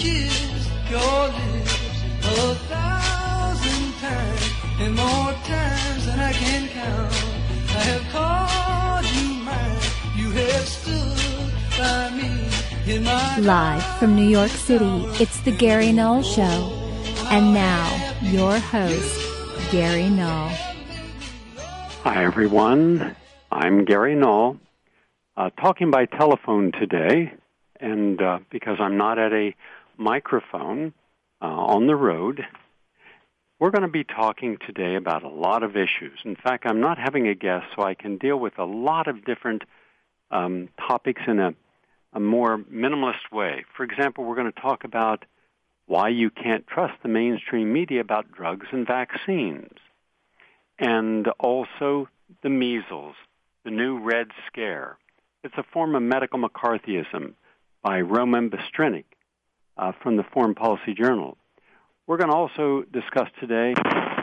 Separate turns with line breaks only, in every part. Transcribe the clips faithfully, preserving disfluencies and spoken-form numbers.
kiss your lips a thousand times, and more times than I can count. I have called you mine, you have stood by me in my
Live from New York City, it's the Gary Null Show. And now, your host, Gary Null.
Hi, everyone. I'm Gary Null, uh, talking by telephone today, and uh, because I'm not at a microphone uh, on the road, we're going to be talking today about a lot of issues. In fact, I'm not having a guest, so I can deal with a lot of different um, topics in a, a more minimalist way. For example, we're going to talk about why you can't trust the mainstream media about drugs and vaccines, and also the measles, the new Red Scare. It's a form of medical McCarthyism by Roman Bastrinik uh, from the Foreign Policy Journal. We're going to also discuss today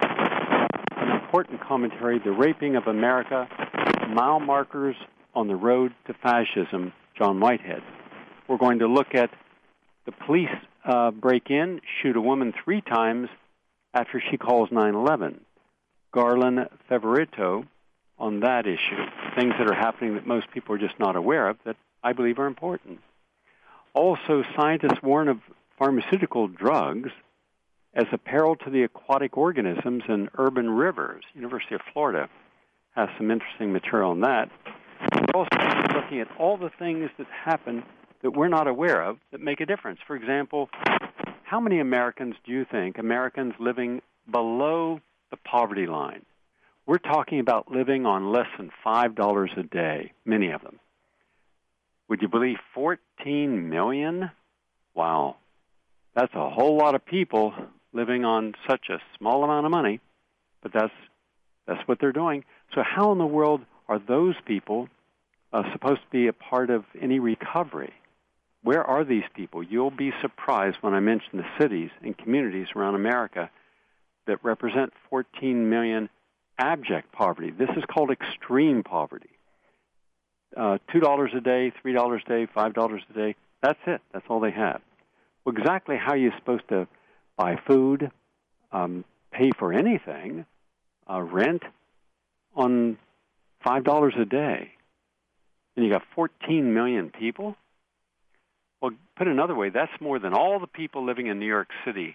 an important commentary, The Raping of America, Mile Markers on the Road to Fascism, John Whitehead. We're going to look at the police uh, break in, shoot a woman three times after she calls nine eleven. Garland Favorito on that issue, things that are happening that most people are just not aware of that I believe are important. Also, scientists warn of pharmaceutical drugs as a peril to the aquatic organisms in urban rivers. University of Florida has some interesting material on that. We're also looking at all the things that happen that we're not aware of that make a difference. For example, how many Americans do you think, Americans living below the poverty line? We're talking about living on less than five dollars a day, many of them. Would you believe fourteen million? Wow. That's a whole lot of people living on such a small amount of money, but that's that's what they're doing. So how in the world are those people uh, supposed to be a part of any recovery? Where are these people? You'll be surprised when I mention the cities and communities around America that represent fourteen million abject poverty. This is called extreme poverty. Uh, two dollars a day, three dollars a day, five dollars a day, that's it. That's all they have. Well, exactly how you're supposed to buy food, um, pay for anything, uh, rent on five dollars a day, and you got fourteen million people? Well, put another way, that's more than all the people living in New York City.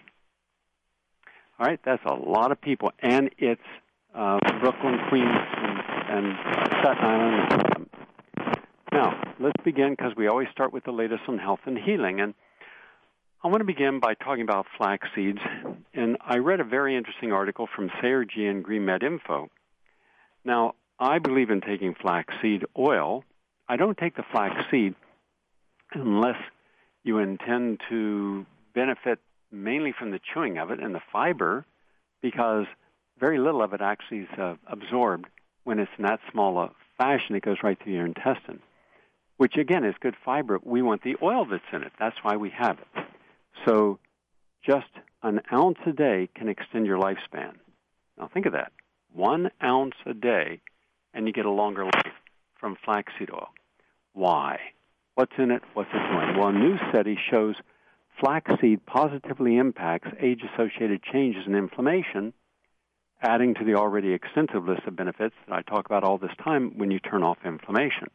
All right, that's a lot of people, and it's uh, Brooklyn, Queens, and, and Staten Island, and Harlem. Now, let's begin, because we always start with the latest on health and healing, and I want to begin by talking about flax seeds, and I read a very interesting article from Sayer G and Green Med Info. Now, I believe in taking flaxseed oil. I don't take the flax seed unless you intend to benefit mainly from the chewing of it and the fiber, because very little of it actually is uh, absorbed when it's in that small a fashion. It goes right through your intestine, which, again, is good fiber. We want the oil that's in it. That's why we have it. So just an ounce a day can extend your lifespan. Now, think of that. One ounce a day, and you get a longer life from flaxseed oil. Why? What's in it? What's it doing? Well, a new study shows flaxseed positively impacts age-associated changes in inflammation, adding to the already extensive list of benefits that I talk about all this time when you turn off inflammation.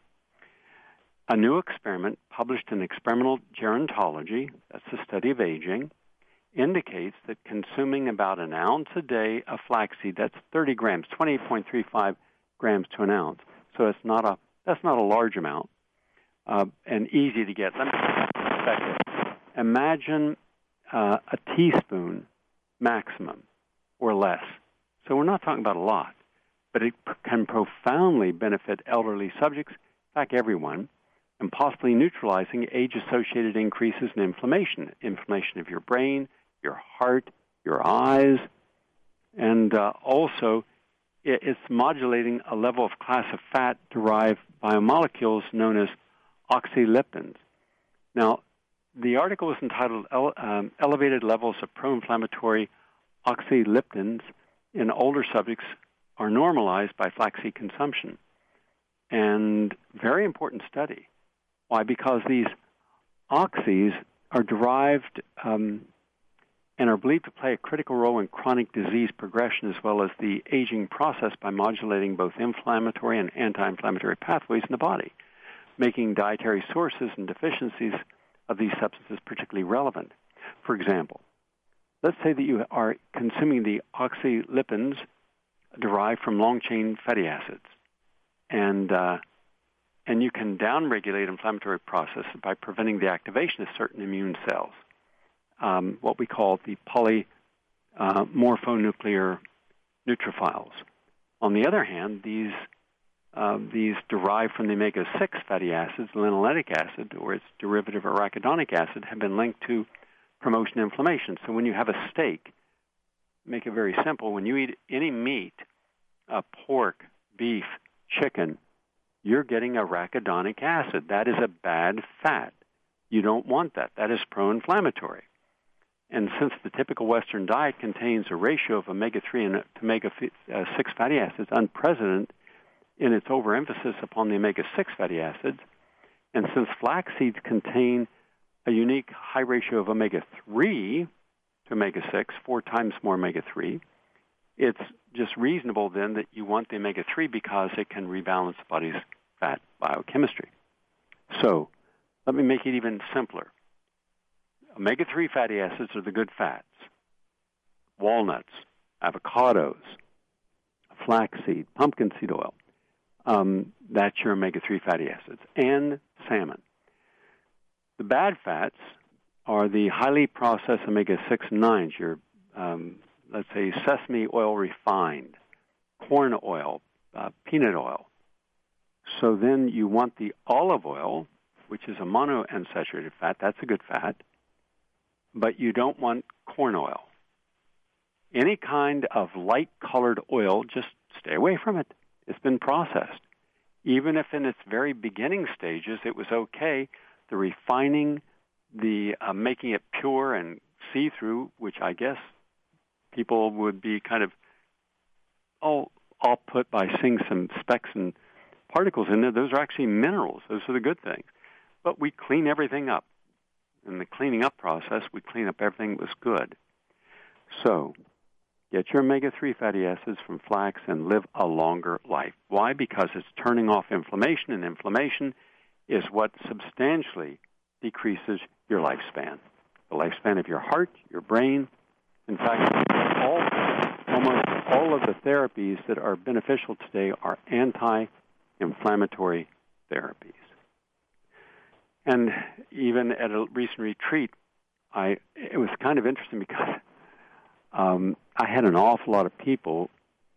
A new experiment published in Experimental Gerontology, that's the study of aging, indicates that consuming about an ounce a day of flaxseed, that's thirty grams, twenty-eight point three five grams to an ounce. So it's not a that's not a large amount, uh, and easy to get. Let me perspective. Imagine uh, a teaspoon maximum or less. So we're not talking about a lot, but it p- can profoundly benefit elderly subjects, in fact, everyone, and possibly neutralizing age-associated increases in inflammation, inflammation of your brain, your heart, your eyes, and uh, also it, it's modulating a level of class of fat-derived biomolecules known as oxyliptins. Now, the article was entitled Ele- um, Elevated Levels of Pro-Inflammatory Oxyliptins in Older Subjects Are Normalized by Flaxseed Consumption. And very important study. Why? Because these oxys are derived um, and are believed to play a critical role in chronic disease progression as well as the aging process by modulating both inflammatory and anti-inflammatory pathways in the body, making dietary sources and deficiencies of these substances particularly relevant. For example, let's say that you are consuming the oxylipins derived from long-chain fatty acids, and uh, and you can downregulate inflammatory processes by preventing the activation of certain immune cells, um, what we call the polymorphonuclear neutrophils. On the other hand, these uh, these derived from the omega six fatty acids, linoleic acid, or its derivative arachidonic acid, have been linked to promotion of inflammation. So when you have a steak, make it very simple. When you eat any meat, uh, pork, beef, chicken, you're getting arachidonic acid. That is a bad fat. You don't want that. That is pro-inflammatory. And since the typical Western diet contains a ratio of omega three and omega six fatty acids unprecedented in its overemphasis upon the omega six fatty acids, and since flax seeds contain a unique high ratio of omega three to omega six, four times more omega three, it's just reasonable then that you want the omega three because it can rebalance the body's fat biochemistry. So let me make it even simpler. Omega three fatty acids are the good fats. Walnuts, avocados, flaxseed, pumpkin seed oil. Um, that's your omega three fatty acids. And salmon. The bad fats are the highly processed omega six and nines, your, um, let's say, sesame oil refined, corn oil, uh, peanut oil. So then you want the olive oil, which is a monounsaturated fat. That's a good fat. But you don't want corn oil. Any kind of light-colored oil, just stay away from it. It's been processed. Even if in its very beginning stages it was okay, the refining, the uh, making it pure and see-through, which I guess people would be kind of all, all put by seeing some specks and particles in there. Those are actually minerals. Those are the good things. But we clean everything up. In the cleaning up process, we clean up everything that was good. So get your omega three fatty acids from flax and live a longer life. Why? Because it's turning off inflammation, and inflammation is what substantially decreases your lifespan. The lifespan of your heart, your brain. In fact, all, almost all of the therapies that are beneficial today are anti-inflammatory therapies. And even at a recent retreat, I it was kind of interesting because um, I had an awful lot of people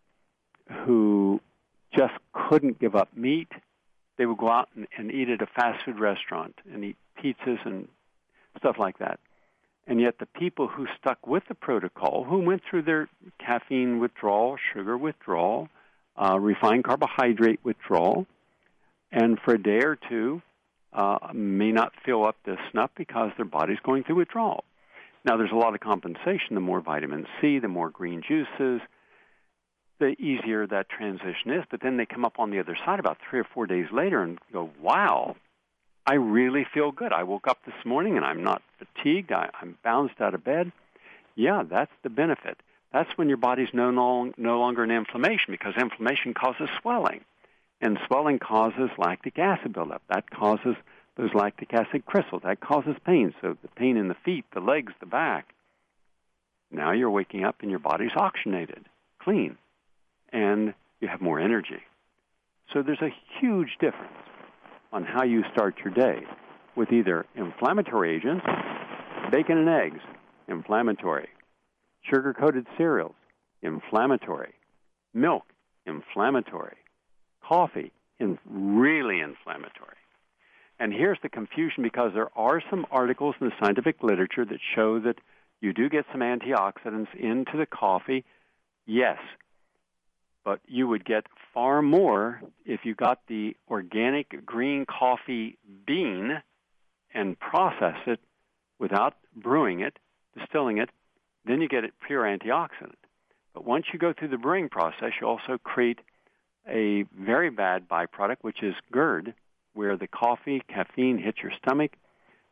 who just couldn't give up meat. They would go out and, and eat at a fast food restaurant and eat pizzas and stuff like that. And yet the people who stuck with the protocol, who went through their caffeine withdrawal, sugar withdrawal, uh, refined carbohydrate withdrawal, and for a day or two, Uh, may not fill up to snuff because their body's going through withdrawal. Now, there's a lot of compensation. The more vitamin C, the more green juices, the easier that transition is. But then they come up on the other side about three or four days later and go, wow, I really feel good. I woke up this morning and I'm not fatigued. I, I'm bounced out of bed. Yeah, that's the benefit. That's when your body's no, long, no longer in inflammation, because inflammation causes swelling. And swelling causes lactic acid buildup. That causes those lactic acid crystals. That causes pain. So the pain in the feet, the legs, the back. Now you're waking up and your body's oxygenated, clean, and you have more energy. So there's a huge difference on how you start your day with either inflammatory agents, bacon and eggs, inflammatory, sugar-coated cereals, inflammatory, milk, inflammatory, coffee, in really inflammatory. And here's the confusion, because there are some articles in the scientific literature that show that you do get some antioxidants into the coffee. Yes, but you would get far more if you got the organic green coffee bean and process it without brewing it, distilling it. Then you get it pure antioxidant. But once you go through the brewing process, you also create a very bad byproduct, which is GERD, where the coffee, caffeine hits your stomach,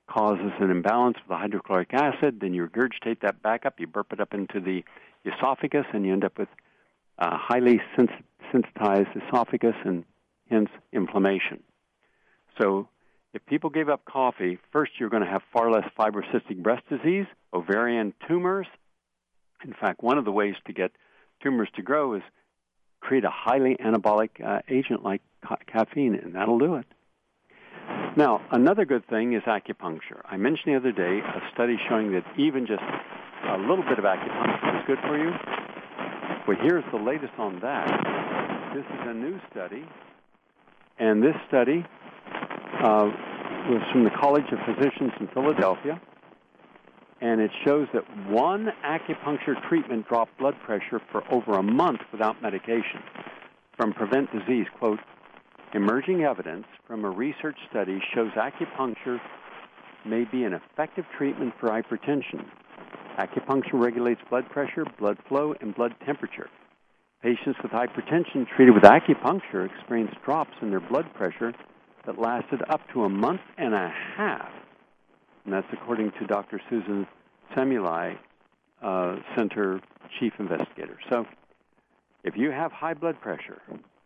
causes an imbalance of the hydrochloric acid. Then you regurgitate that back up, you burp it up into the esophagus, and you end up with a highly sens- sensitized esophagus and hence inflammation. So if people gave up coffee, first you're going to have far less fibrocystic breast disease, ovarian tumors. In fact, one of the ways to get tumors to grow is create a highly anabolic uh, agent like ca- caffeine, and that'll do it. Now, another good thing is acupuncture. I mentioned the other day a study showing that even just a little bit of acupuncture is good for you. Well, here's the latest on that. This is a new study, and this study uh, was from the College of Physicians in Philadelphia, and it shows that one acupuncture treatment dropped blood pressure for over a month without medication from Prevent Disease. Quote, emerging evidence from a research study shows acupuncture may be an effective treatment for hypertension. Acupuncture regulates blood pressure, blood flow, and blood temperature. Patients with hypertension treated with acupuncture experienced drops in their blood pressure that lasted up to a month and a half. And that's according to Doctor Susan Semuli, uh, Center Chief Investigator. So if you have high blood pressure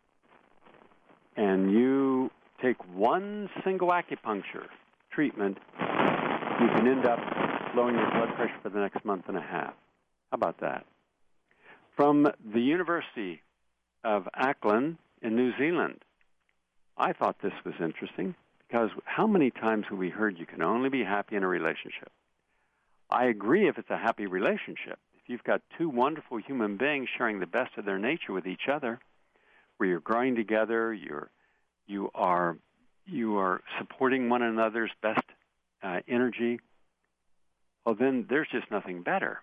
and you take one single acupuncture treatment, you can end up lowering your blood pressure for the next month and a half. How about that? From the University of Auckland in New Zealand, I thought this was interesting because how many times have we heard you can only be happy in a relationship? I agree if it's a happy relationship. If you've got two wonderful human beings sharing the best of their nature with each other, where you're growing together, you're, you are you are supporting one another's best uh, energy, well, then there's just nothing better.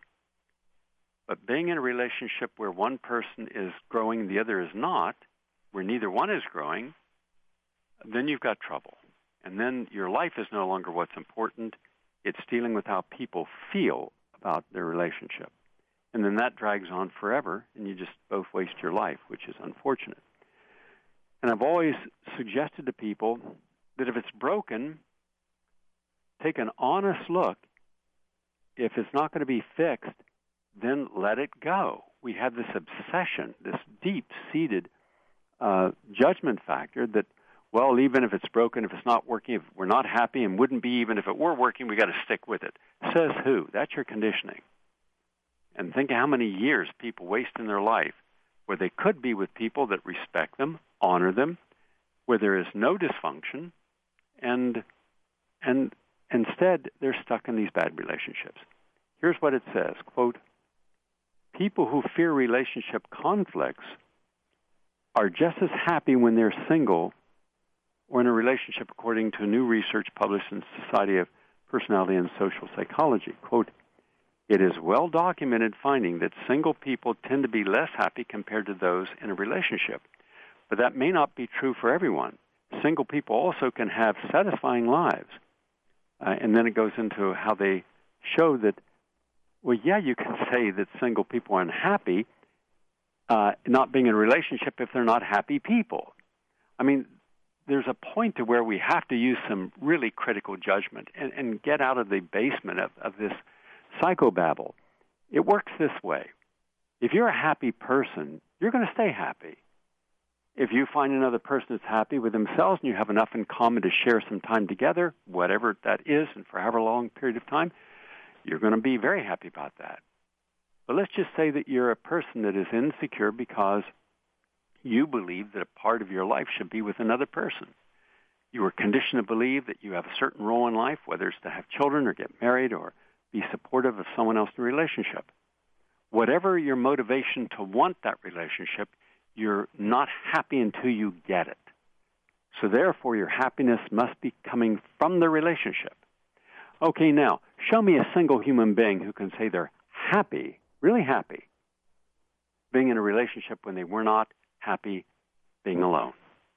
But being in a relationship where one person is growing, the other is not, where neither one is growing, then you've got trouble. And then your life is no longer what's important. It's dealing with how people feel about their relationship. And then that drags on forever, and you just both waste your life, which is unfortunate. And I've always suggested to people that if it's broken, take an honest look. If it's not going to be fixed, then let it go. We have this obsession, this deep-seated uh, judgment factor that, well, even if it's broken, if it's not working, if we're not happy and wouldn't be even if it were working, we got to stick with it. Says who? That's your conditioning. And think of how many years people waste in their life where they could be with people that respect them, honor them, where there is no dysfunction, and and instead they're stuck in these bad relationships. Here's what it says, quote, people who fear relationship conflicts are just as happy when they're single or in a relationship, according to new research published in Society of Personality and Social Psychology. Quote, it is well documented finding that single people tend to be less happy compared to those in a relationship. But that may not be true for everyone. Single people also can have satisfying lives. Uh, and then it goes into how they show that, well, yeah, you can say that single people are unhappy, uh, not being in a relationship if they're not happy people. I mean, there's a point to where we have to use some really critical judgment and, and get out of the basement of, of this psychobabble. It works this way. If you're a happy person, you're going to stay happy. If you find another person that's happy with themselves and you have enough in common to share some time together, whatever that is, and for however long period of time, you're going to be very happy about that. But let's just say that you're a person that is insecure because you believe that a part of your life should be with another person. You were conditioned to believe that you have a certain role in life, whether it's to have children or get married or be supportive of someone else in a relationship. Whatever your motivation to want that relationship, you're not happy until you get it. So therefore, your happiness must be coming from the relationship. Okay, now, show me a single human being who can say they're happy, really happy, being in a relationship when they were not happy being alone.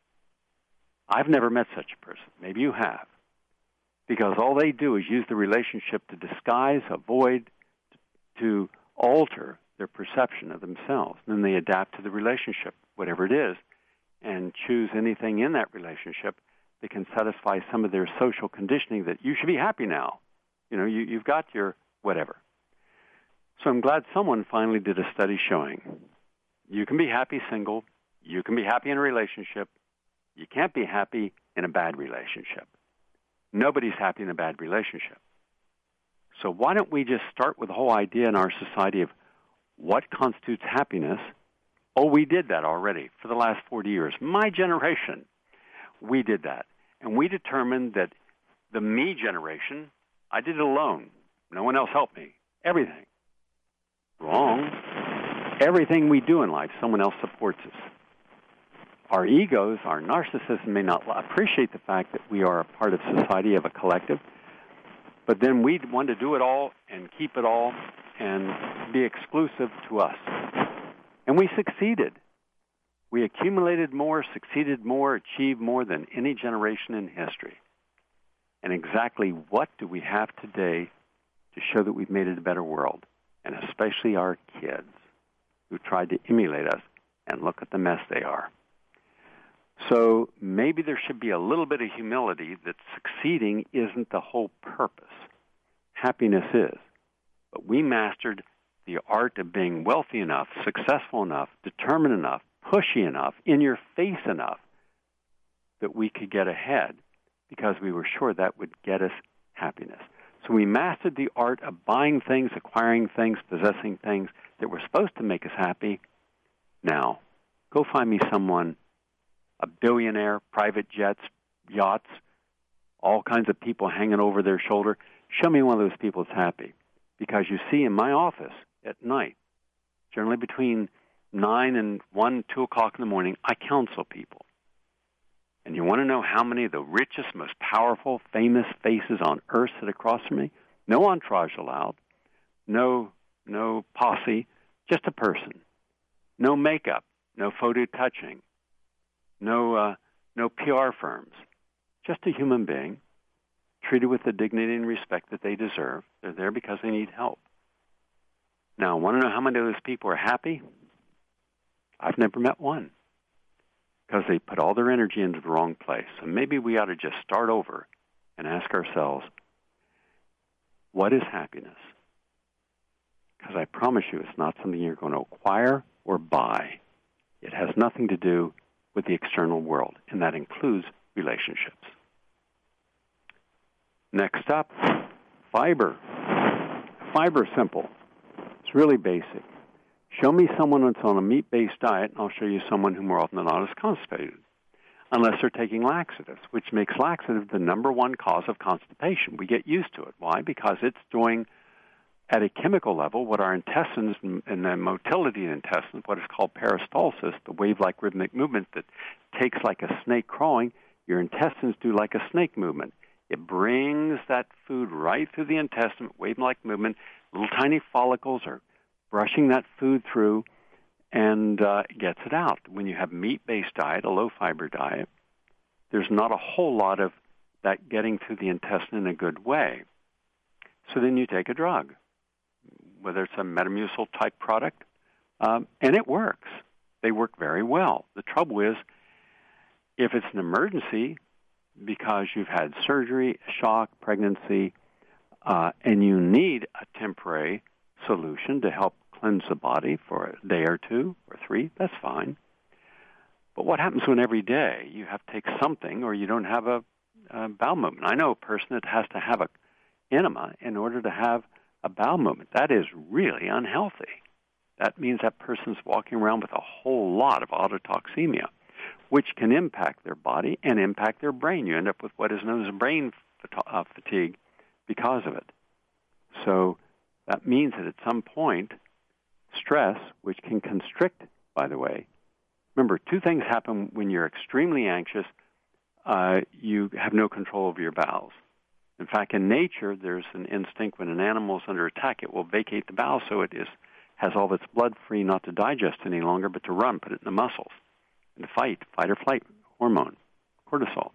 I've never met such a person. Maybe you have. Because all they do is use the relationship to disguise, avoid, to alter their perception of themselves. And then they adapt to the relationship, whatever it is, and choose anything in that relationship that can satisfy some of their social conditioning that you should be happy now. You know, you, you've got your whatever. So I'm glad someone finally did a study showing you can be happy single, you can be happy in a relationship, you can't be happy in a bad relationship. Nobody's happy in a bad relationship. So why don't we just start with the whole idea in our society of what constitutes happiness? Oh, we did that already for the last forty years. My generation, we did that. And we determined that the me generation, I did it alone. No one else helped me. Everything. Wrong. Everything we do in life, someone else supports us. Our egos, our narcissism may not appreciate the fact that we are a part of society, of a collective, but then we want to do it all and keep it all and be exclusive to us. And we succeeded. We accumulated more, succeeded more, achieved more than any generation in history. And exactly what do we have today to show that we've made it a better world? And especially our kids who tried to emulate us, and look at the mess they are. So maybe there should be a little bit of humility that succeeding isn't the whole purpose. Happiness is. But we mastered the art of being wealthy enough, successful enough, determined enough, pushy enough, in your face enough that we could get ahead because we were sure that would get us happiness. So we mastered the art of buying things, acquiring things, possessing things that were supposed to make us happy. Now, go find me someone, a billionaire, private jets, yachts, all kinds of people hanging over their shoulder. Show me one of those people that's happy. Because you see, in my office at night, generally between nine and one, two o'clock in the morning, I counsel people. And you want to know how many of the richest, most powerful, famous faces on earth sit across from me? No entourage allowed. No, no posse. Just a person. No makeup. No photo touching. No, uh, no P R firms. Just a human being treated with the dignity and respect that they deserve. They're there because they need help. Now, want to know how many of those people are happy? I've never met one. Because they put all their energy into the wrong place. So maybe we ought to just start over and ask ourselves, what is happiness? Because I promise you it's not something you're going to acquire or buy. It has nothing to do with the external world, and that includes relationships. Next up, fiber. Fiber is simple. It's really basic. Show me someone that's on a meat-based diet, and I'll show you someone who more often than not is constipated, unless they're taking laxatives, which makes laxative the number one cause of constipation. We get used to it. Why? Because it's doing, at a chemical level, what our intestines and the motility in intestines, what is called peristalsis, the wave-like rhythmic movement that takes like a snake crawling, your intestines do like a snake movement. It brings that food right through the intestine, wave-like movement. Little tiny follicles are brushing that food through and uh, gets it out. When you have meat-based diet, a low-fiber diet, there's not a whole lot of that getting through the intestine in a good way. So then you take a drug, whether it's a Metamucil-type product, um, and it works. They work very well. The trouble is, if it's an emergency because you've had surgery, shock, pregnancy, uh, and you need a temporary solution to help cleanse the body for a day or two or three, that's fine. But what happens when every day you have to take something or you don't have a, a bowel movement? I know a person that has to have an enema in order to have a bowel movement. That is really unhealthy. That means that person's walking around with a whole lot of autotoxemia, which can impact their body and impact their brain. You end up with what is known as brain fatigue because of it. So that means that at some point, stress, which can constrict, by the way, remember, two things happen when you're extremely anxious. Uh, you have no control over your bowels. In fact, in nature, there's an instinct when an animal is under attack, it will vacate the bowel so it is has all of its blood free not to digest any longer, but to run, put it in the muscles, and to fight, fight or flight hormone, cortisol.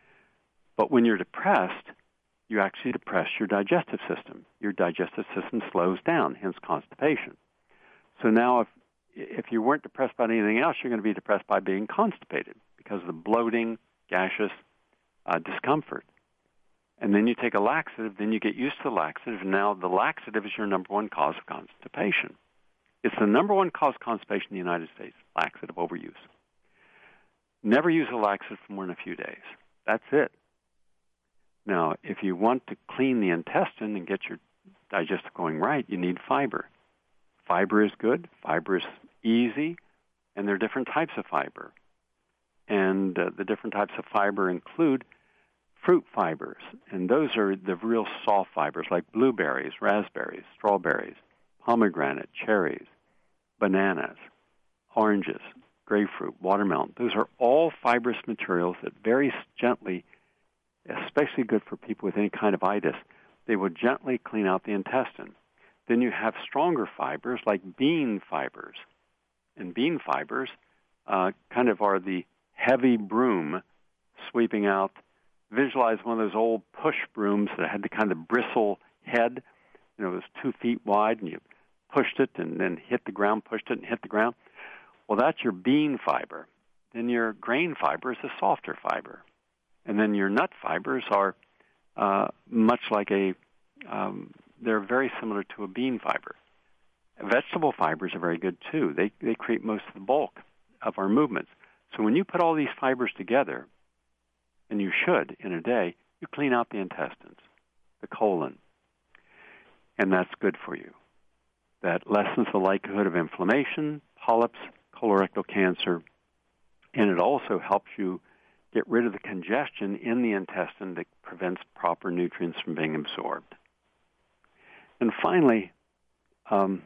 But when you're depressed, you actually depress your digestive system. Your digestive system slows down, hence constipation. So now if if you weren't depressed by anything else, you're going to be depressed by being constipated because of the bloating, gaseous uh, discomfort. And then you take a laxative, then you get used to the laxative, and now the laxative is your number one cause of constipation. It's the number one cause of constipation in the United States, laxative overuse. Never use a laxative for more than a few days. That's it. Now, if you want to clean the intestine and get your digestive going right, you need fiber. Fiber is good. Fiber is easy. And there are different types of fiber. And uh, the different types of fiber include fruit fibers. And those are the real soft fibers like blueberries, raspberries, strawberries, pomegranate, cherries, bananas, oranges, grapefruit, watermelon. Those are all fibrous materials that very gently, especially good for people with any kind of itis, they will gently clean out the intestine. Then you have stronger fibers like bean fibers. And bean fibers uh, kind of are the heavy broom sweeping out. Visualize one of those old push brooms that had the kind of bristle head. You know, it was two feet wide, and you pushed it and then hit the ground, pushed it and hit the ground. Well, that's your bean fiber. Then your grain fiber is a softer fiber. And then your nut fibers are uh, much like a, um, they're very similar to a bean fiber. Vegetable fibers are very good, too. They they create most of the bulk of our movements. So when you put all these fibers together, and you should in a day, you clean out the intestines, the colon, and that's good for you. That lessens the likelihood of inflammation, polyps, colorectal cancer, and it also helps you get rid of the congestion in the intestine that prevents proper nutrients from being absorbed. And finally, um,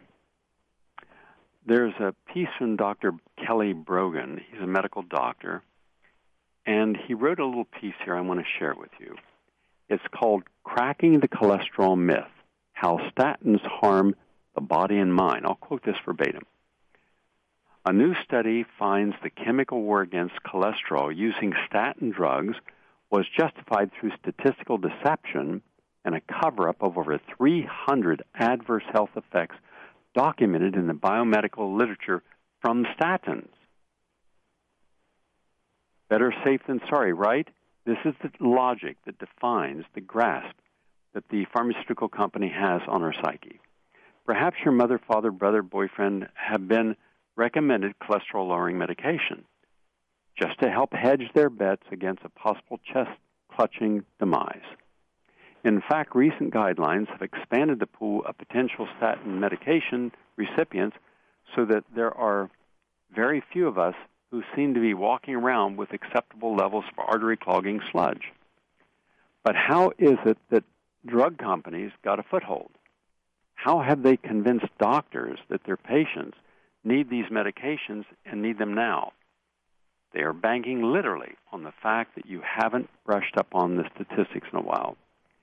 there's a piece from Doctor Kelly Brogan. He's a medical doctor, and he wrote a little piece here I want to share with you. It's called Cracking the Cholesterol Myth, How Statins Harm the Body and Mind. I'll quote this verbatim. A new study finds the chemical war against cholesterol using statin drugs was justified through statistical deception and a cover-up of over three hundred adverse health effects documented in the biomedical literature from statins. Better safe than sorry, right? This is the logic that defines the grasp that the pharmaceutical company has on our psyche. Perhaps your mother, father, brother, boyfriend have been recommended cholesterol-lowering medication just to help hedge their bets against a possible chest-clutching demise. In fact, recent guidelines have expanded the pool of potential statin medication recipients so that there are very few of us who seem to be walking around with acceptable levels of artery-clogging sludge. But how is it that drug companies got a foothold? How have they convinced doctors that their patients need these medications and need them now? They are banking literally on the fact that you haven't brushed up on the statistics in a while.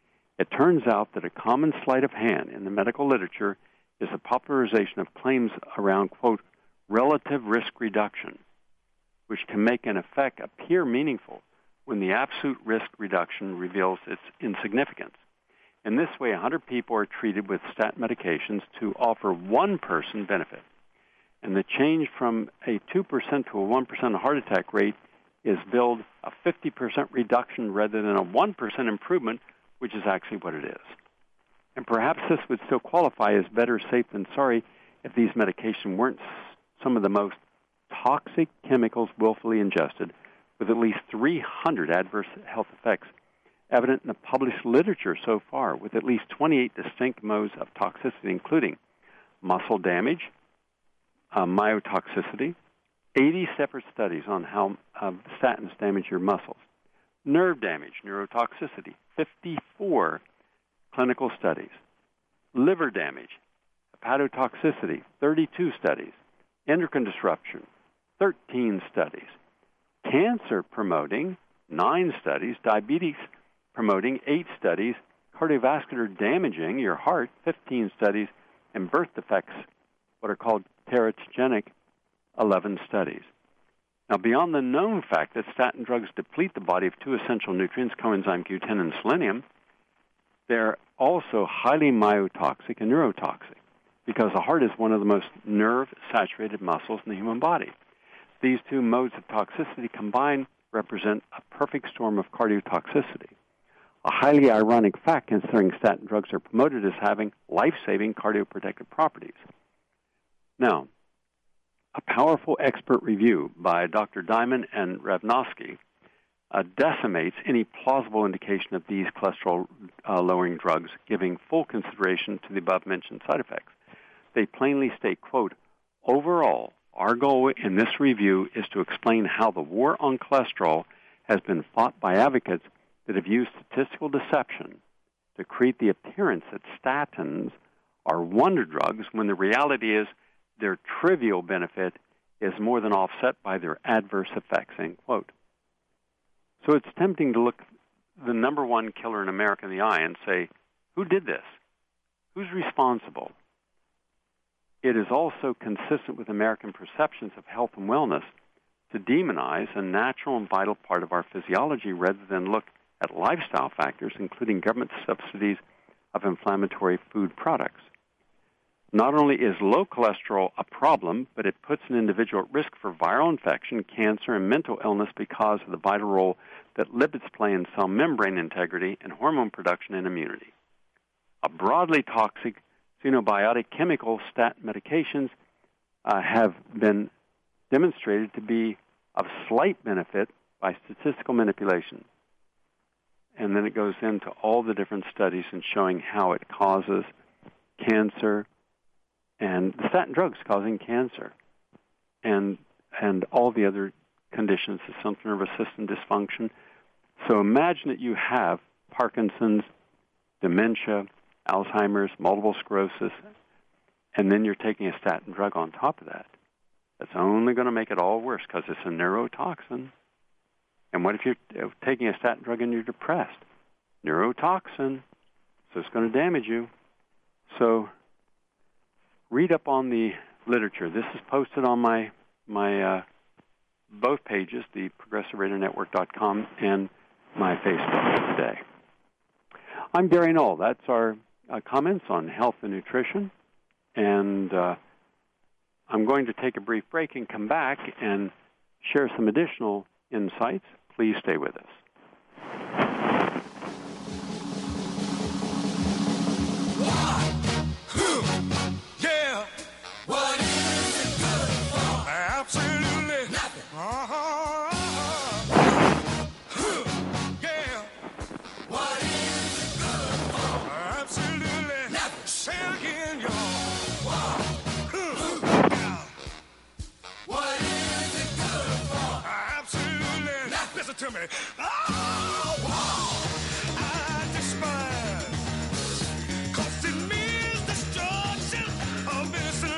It turns out that a common sleight of hand in the medical literature is the popularization of claims around, quote, relative risk reduction, which can make an effect appear meaningful when the absolute risk reduction reveals its insignificance. In this way, one hundred people are treated with statin medications to offer one person benefit. And the change from a two percent to a one percent heart attack rate is billed a fifty percent reduction rather than a one percent improvement, which is actually what it is. And perhaps this would still qualify as better safe than sorry if these medications weren't some of the most toxic chemicals willfully ingested, with at least three hundred adverse health effects evident in the published literature so far, with at least twenty-eight distinct modes of toxicity, including muscle damage, uh, myotoxicity, eighty separate studies on how uh, statins damage your muscles, nerve damage, neurotoxicity, fifty-four clinical studies, liver damage, hepatotoxicity, thirty-two studies, endocrine disruption, thirteen studies, cancer promoting, nine studies, diabetes promoting, eight studies, cardiovascular damaging your heart, fifteen studies, and birth defects, what are called teratogenic, eleven studies. Now, beyond the known fact that statin drugs deplete the body of two essential nutrients, coenzyme Q ten and selenium, they're also highly myotoxic and neurotoxic because the heart is one of the most nerve-saturated muscles in the human body. These two modes of toxicity combine represent a perfect storm of cardiotoxicity. A highly ironic fact considering statin drugs are promoted as having life-saving cardioprotective properties. Now, a powerful expert review by Doctor Diamond and Ravnosky uh, decimates any plausible indication of these cholesterol-lowering uh, drugs, giving full consideration to the above-mentioned side effects. They plainly state, quote, overall, our goal in this review is to explain how the war on cholesterol has been fought by advocates that have used statistical deception to create the appearance that statins are wonder drugs when the reality is their trivial benefit is more than offset by their adverse effects, end quote. So it's tempting to look the number one killer in America in the eye and say, who did this? Who's responsible? It is also consistent with American perceptions of health and wellness to demonize a natural and vital part of our physiology rather than look at lifestyle factors, including government subsidies of inflammatory food products. Not only is low cholesterol a problem, but it puts an individual at risk for viral infection, cancer, and mental illness because of the vital role that lipids play in cell membrane integrity and hormone production and immunity. A broadly toxic xenobiotic chemical statin medications uh, have been demonstrated to be of slight benefit by statistical manipulation. And then it goes into all the different studies and showing how it causes cancer, and the statin drugs causing cancer, and and all the other conditions, the central nervous system dysfunction. So imagine that you have Parkinson's, dementia, Alzheimer's, multiple sclerosis, and then you're taking a statin drug on top of that. That's only going to make it all worse because it's a neurotoxin. And what if you're taking a statin drug and you're depressed? Neurotoxin, so it's going to damage you. So read up on the literature. This is posted on my my uh, both pages, the progressive radio network dot com and my Facebook today. I'm Gary Null. That's our uh, comments on health and nutrition. And uh, I'm going to take a brief break and come back and share some additional insights. Please stay with us.
Yeah. What is it good for? Absolutely nothing. Uh-huh. Yeah. What is it good for? Absolutely nothing. Say it again, y'all. Yeah. What is it good for? Absolutely nothing. Listen to me. Oh, wow. I despise. Cause it means destruction of innocent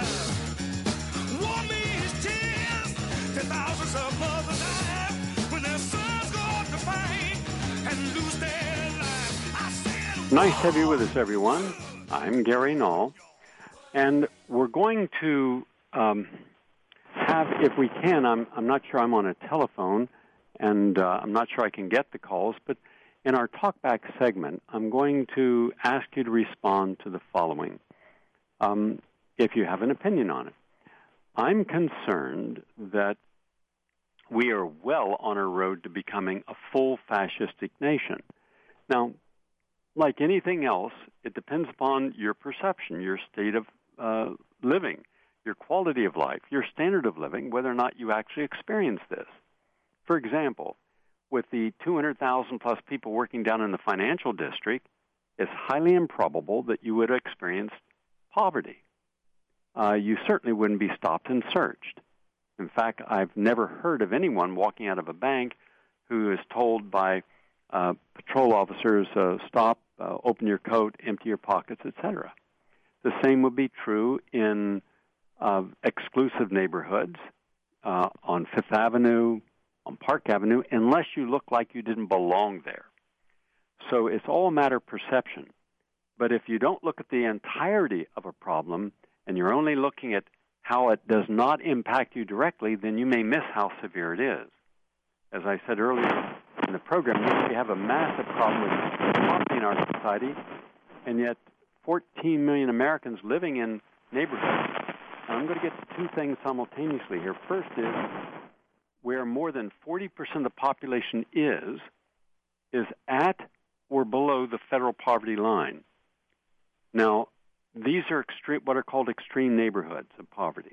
life. War means tears to thousands of mothers die when their sons go off to fight and lose their life. I said,
nice to have you with us, everyone. I'm Gary Null, and we're going to um, have, if we can, I'm, I'm not sure I'm on a telephone, and uh, I'm not sure I can get the calls, but in our talkback segment, I'm going to ask you to respond to the following, um, if you have an opinion on it. I'm concerned that we are well on our road to becoming a full fascistic nation. Now, like anything else, it depends upon your perception, your state of uh, living, your quality of life, your standard of living, whether or not you actually experience this. For example, with the two hundred thousand plus people working down in the financial district, it's highly improbable that you would have experienced poverty. Uh, you certainly wouldn't be stopped and searched. In fact, I've never heard of anyone walking out of a bank who is told by uh, patrol officers, uh, stop, uh, open your coat, empty your pockets, et cetera. The same would be true in uh, exclusive neighborhoods uh, on Fifth Avenue, on Park Avenue, unless you look like you didn't belong there. So it's all a matter of perception. But if you don't look at the entirety of a problem and you're only looking at how it does not impact you directly, then you may miss how severe it is. As I said earlier in the program, we have a massive problem with poverty in our society, and yet fourteen million Americans living in neighborhoods. And I'm going to get to two things simultaneously here. First is where more than forty percent of the population is, is at or below the federal poverty line. Now, these are extreme, what are called extreme neighborhoods of poverty.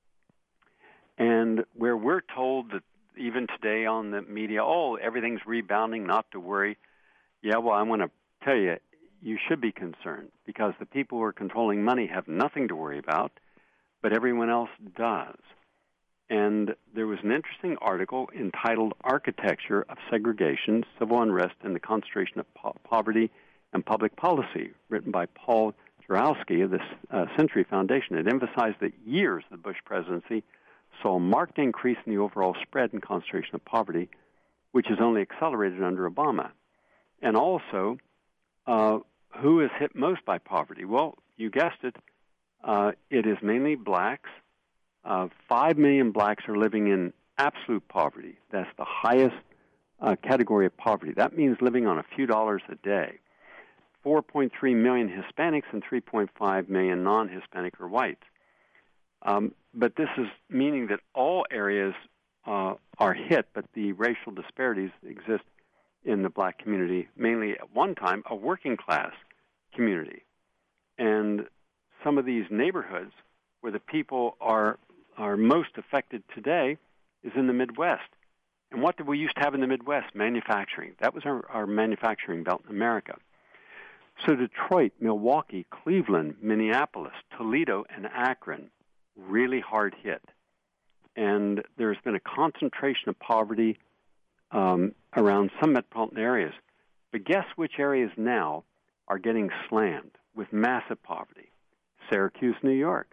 And where we're told that even today on the media, oh, everything's rebounding, not to worry. Yeah, well, I want to tell you, you should be concerned because the people who are controlling money have nothing to worry about, but everyone else does. And there was an interesting article entitled Architecture of Segregation, Civil Unrest, and the Concentration of po- Poverty and Public Policy, written by Paul Jarowski of the uh, Century Foundation. It emphasized that years of the Bush presidency saw a marked increase in the overall spread and concentration of poverty, which is only accelerated under Obama. And also, uh, who is hit most by poverty? Well, you guessed it, uh, it is mainly blacks. Uh, Five million blacks are living in absolute poverty. That's the highest uh, category of poverty. That means living on a few dollars a day. four point three million Hispanics and three point five million non-Hispanic or whites. Um, but this is meaning that all areas uh, are hit, but the racial disparities exist in the black community, mainly at one time a working class community. And some of these neighborhoods where the people are are most affected today is in the Midwest. And what did we used to have in the Midwest? Manufacturing. That was our, our manufacturing belt in America. So Detroit, Milwaukee, Cleveland, Minneapolis, Toledo, and Akron, really hard hit. And there's been a concentration of poverty um, around some metropolitan areas. But guess which areas now are getting slammed with massive poverty? Syracuse, New York.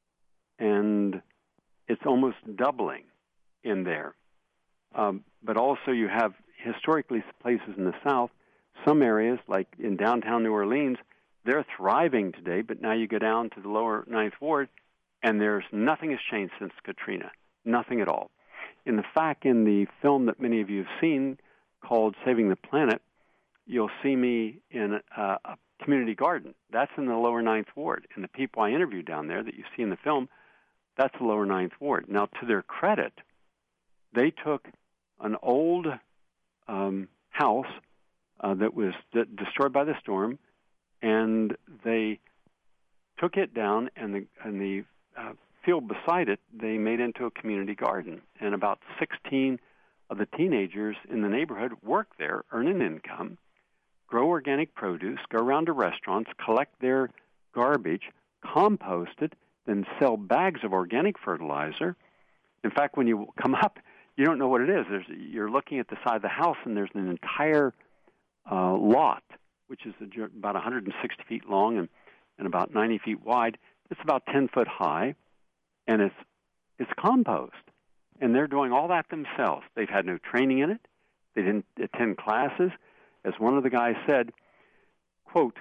And it's almost doubling in there. Um, but also you have historically places in the South, some areas like in downtown New Orleans, they're thriving today, but now you go down to the lower Ninth Ward, and there's nothing has changed since Katrina, nothing at all. In the fact, in the film that many of you have seen called Saving the Planet, you'll see me in a, a community garden. That's in the lower Ninth Ward. And the people I interviewed down there that you see in the film, that's the lower Ninth Ward. Now, to their credit, they took an old um, house uh, that was d- destroyed by the storm, and they took it down, and the, and the uh, field beside it, they made into a community garden. And about sixteen of the teenagers in the neighborhood work there, earn an income, grow organic produce, go around to restaurants, collect their garbage, compost it, then sell bags of organic fertilizer. In fact, when you come up, you don't know what it is. There's, you're looking at the side of the house, and there's an entire uh, lot, which is about one hundred sixty feet long and, and about ninety feet wide. It's about ten foot high, and it's it's compost. And they're doing all that themselves. They've had no training in it. They didn't attend classes. As one of the guys said, quote,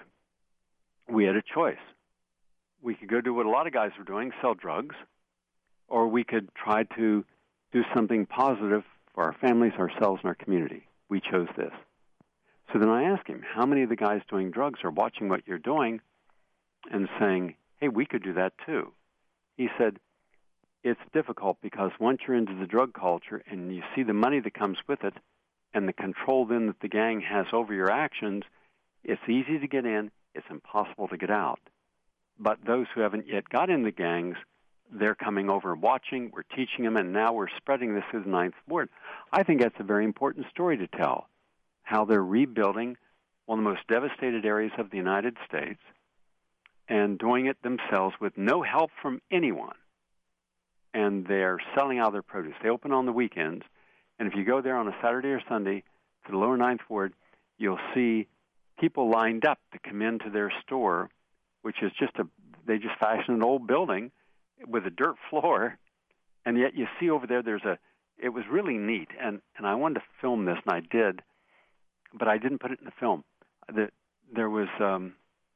we had a choice. We could go do what a lot of guys were doing, sell drugs, or we could try to do something positive for our families, ourselves, and our community. We chose this. So then I asked him, how many of the guys doing drugs are watching what you're doing and saying, hey, we could do that too? He said, it's difficult because once you're into the drug culture and you see the money that comes with it and the control then that the gang has over your actions, it's easy to get in, it's impossible to get out. But those who haven't yet got in the gangs, they're coming over and watching, we're teaching them, and now we're spreading this through the Ninth Ward. I think that's a very important story to tell, how they're rebuilding one of the most devastated areas of the United States and doing it themselves with no help from anyone. And they're selling out their produce. They open on the weekends, and if you go there on a Saturday or Sunday to the lower Ninth Ward, you'll see people lined up to come into their store, which is just a, they just fashioned an old building with a dirt floor, and yet you see over there, there's a, it was really neat, and, and I wanted to film this, and I did, but I didn't put it in the film. The, there was um,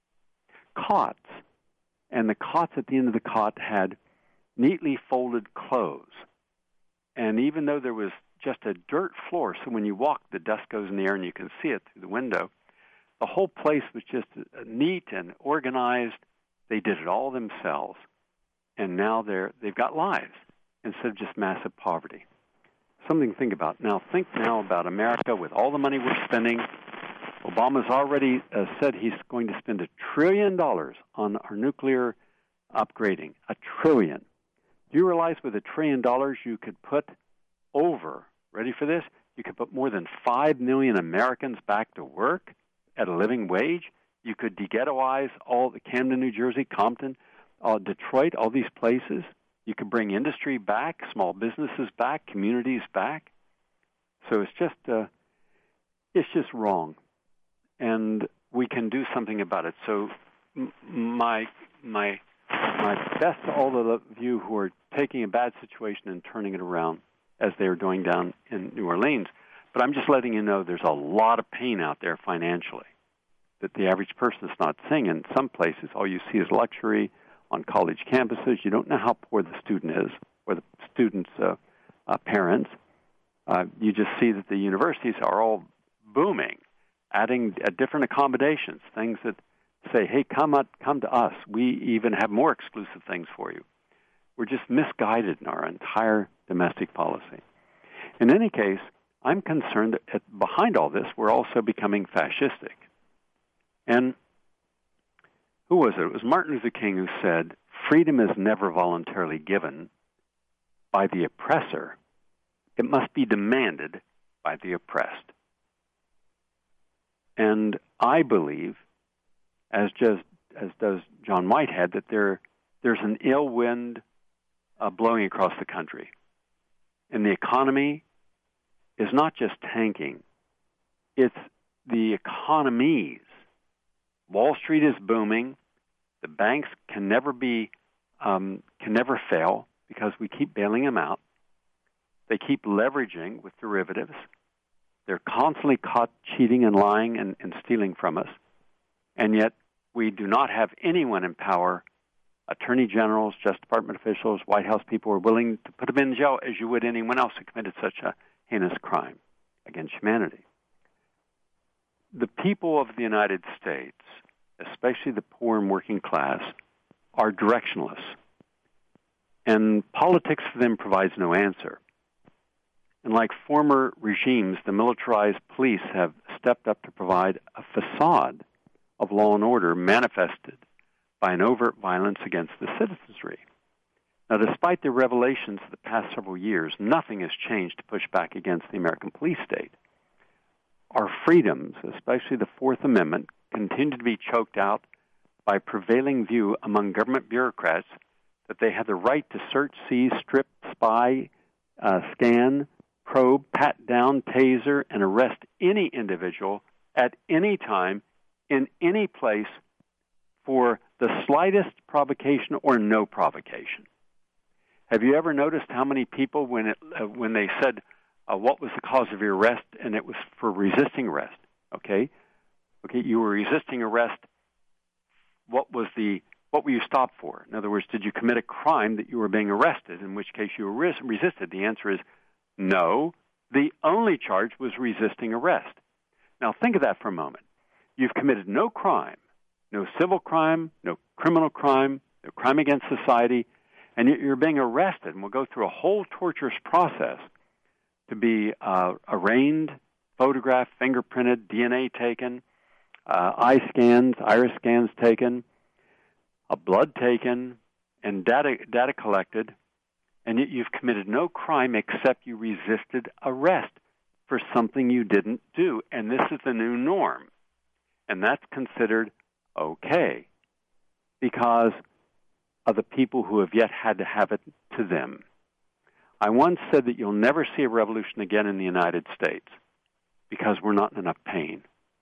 cots, and the cots at the end of the cot had neatly folded clothes. And even though there was just a dirt floor, so when you walk, the dust goes in the air and you can see it through the window, the whole place was just neat and organized. They did it all themselves. And now they're, they've got lives instead of just massive poverty. something to think about. Now, think now about America with all the money we're spending. Obama's already uh, said he's going to spend a trillion dollars on our nuclear upgrading. A trillion. Do you realize with a trillion dollars you could put over, ready for this, you could put more than five million Americans back to work at a living wage? You could de-ghettoize all the Camden, New Jersey, Compton, uh, Detroit, all these places. You could bring industry back, small businesses back, communities back. So it's just, uh, it's just wrong, and we can do something about it. So m- my my my best to all of you who are taking a bad situation and turning it around, as they are doing down in New Orleans. But I'm just letting you know there's a lot of pain out there financially that the average person is not seeing. In some places, all you see is luxury on college campuses. You don't know how poor the student is or the student's uh, uh, parents. Uh, you just see that the universities are all booming, adding uh, different accommodations, things that say, hey, come up, come to us. We even have more exclusive things for you. We're just misguided in our entire domestic policy. In any case, I'm concerned that at, behind all this, we're also becoming fascistic. And who was it? It was Martin Luther King who said, freedom is never voluntarily given by the oppressor. It must be demanded by the oppressed. And I believe, as just as does John Whitehead, that there there's an ill wind uh, blowing across the country. And the economy is not just tanking. It's the economies. Wall Street is booming. The banks can never be, um, can never fail because we keep bailing them out. They keep leveraging with derivatives. They're constantly caught cheating and lying and, and stealing from us. And yet we do not have anyone in power, attorney generals, Justice Department officials, White House people are willing to put them in jail as you would anyone else who committed such a heinous crime against humanity. The people of the United States, especially the poor and working class, are directionless. And politics for them provides no answer. And like former regimes, the militarized police have stepped up to provide a facade of law and order manifested by an overt violence against the citizenry. Now, despite the revelations of the past several years, nothing has changed to push back against the American police state. Our freedoms, especially the Fourth Amendment, continue to be choked out by prevailing view among government bureaucrats that they have the right to search, seize, strip, spy, uh, scan, probe, pat down, taser, and arrest any individual at any time in any place for the slightest provocation or no provocation. Have you ever noticed how many people, when it, uh, when they said, uh, what was the cause of your arrest, and it was for resisting arrest, okay? Okay, you were resisting arrest. What was the, what were you stopped for? In other words, did you commit a crime that you were being arrested, in which case you res- resisted? The answer is no. The only charge was resisting arrest. Now think of that for a moment. You've committed no crime, no civil crime, no criminal crime, no crime against society, and you're being arrested, and we'll go through a whole torturous process to be uh, arraigned, photographed, fingerprinted, D N A taken, uh, eye scans, iris scans taken, a blood taken, and data data collected, and yet you've committed no crime except you resisted arrest for something you didn't do, and this is the new norm, and that's considered okay because of the people who have yet had to have it to them. I once said that you'll never see a revolution again in the United States because we're not in enough pain.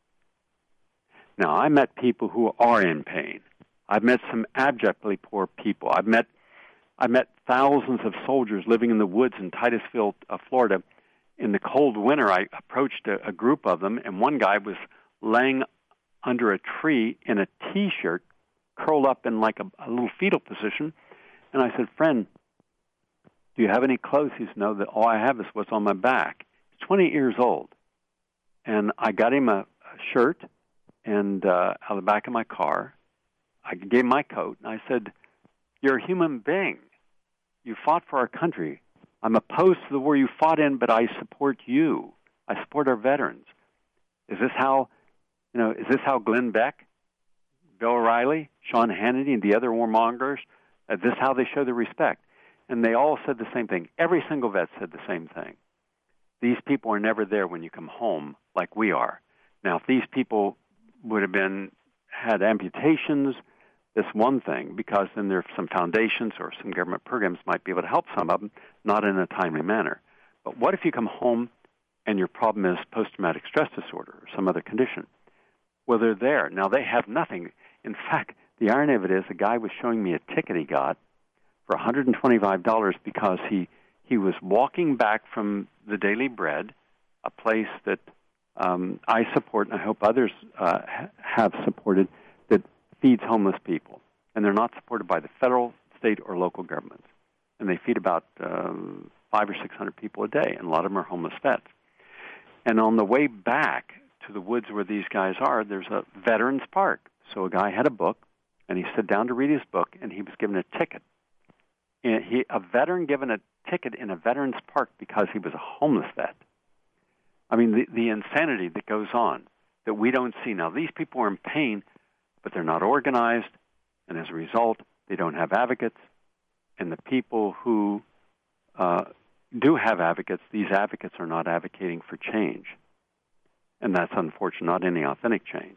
Now, I met people who are in pain. I've met some abjectly poor people. I've met I met thousands of soldiers living in the woods in Titusville, uh, Florida. In the cold winter, I approached a, a group of them, and one guy was laying under a tree in a T-shirt, curled up in like a, a little fetal position. And I said, friend, do you have any clothes? He said, no, that all I have is what's on my back. He's twenty years old. And I got him a, a shirt and uh, out of the back of my car. I gave him my coat, and I said, you're a human being. You fought for our country. I'm opposed to the war you fought in, but I support you. I support our veterans. Is this how, you know, is this how Glenn Beck, Bill O'Reilly, Sean Hannity, and the other warmongers, is this how they show their respect? And they all said the same thing. Every single vet said the same thing. These people are never there when you come home like we are. Now, if these people would have been, had amputations, that's one thing, because then there are some foundations or some government programs might be able to help some of them, not in a timely manner. But what if you come home and your problem is post-traumatic stress disorder or some other condition? Well, they're there. Now, they have nothing. In fact, the irony of it is a guy was showing me a ticket he got for one hundred twenty-five dollars because he, he was walking back from the Daily Bread, a place that um, I support and I hope others uh, have supported, that feeds homeless people. And they're not supported by the federal, state, or local governments. And they feed about um, five or six hundred people a day, and a lot of them are homeless vets. And on the way back to the woods where these guys are, there's a veterans park. So a guy had a book, and he sat down to read his book, and he was given a ticket. And he, a veteran given a ticket in a veterans park because he was a homeless vet. I mean, the, the insanity that goes on that we don't see. Now, these people are in pain, but they're not organized, and as a result, they don't have advocates. And the people who uh, do have advocates, these advocates are not advocating for change. And that's unfortunate, not any authentic change.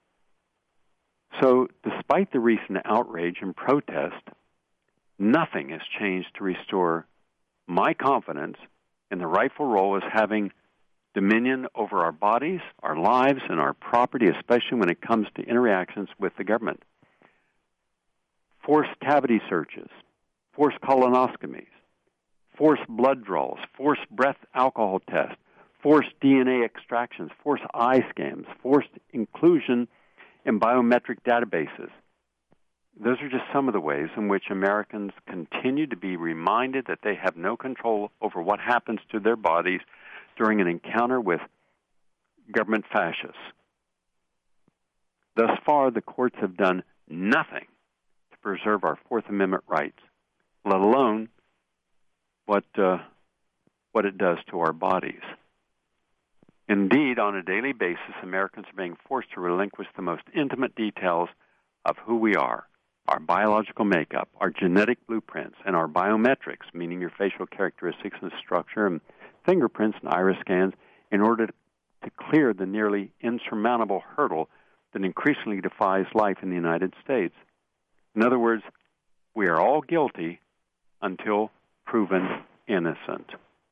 So despite the recent outrage and protest, nothing has changed to restore my confidence in the rightful role as having dominion over our bodies, our lives, and our property, especially when it comes to interactions with the government. Forced cavity searches, forced colonoscomies, forced blood draws, forced breath alcohol tests, forced D N A extractions, forced eye scans, forced inclusion in biometric databases. Those are just some of the ways in which Americans continue to be reminded that they have no control over what happens to their bodies during an encounter with government fascists. Thus far, the courts have done nothing to preserve our Fourth Amendment rights, let alone what uh, what it does to our bodies. Indeed, on a daily basis, Americans are being forced to relinquish the most intimate details of who we are, our biological makeup, our genetic blueprints, and our biometrics, meaning your facial characteristics and structure, and fingerprints and iris scans, in order to clear the nearly insurmountable hurdle that increasingly defies life in the United States. In other words, we are all guilty until proven innocent.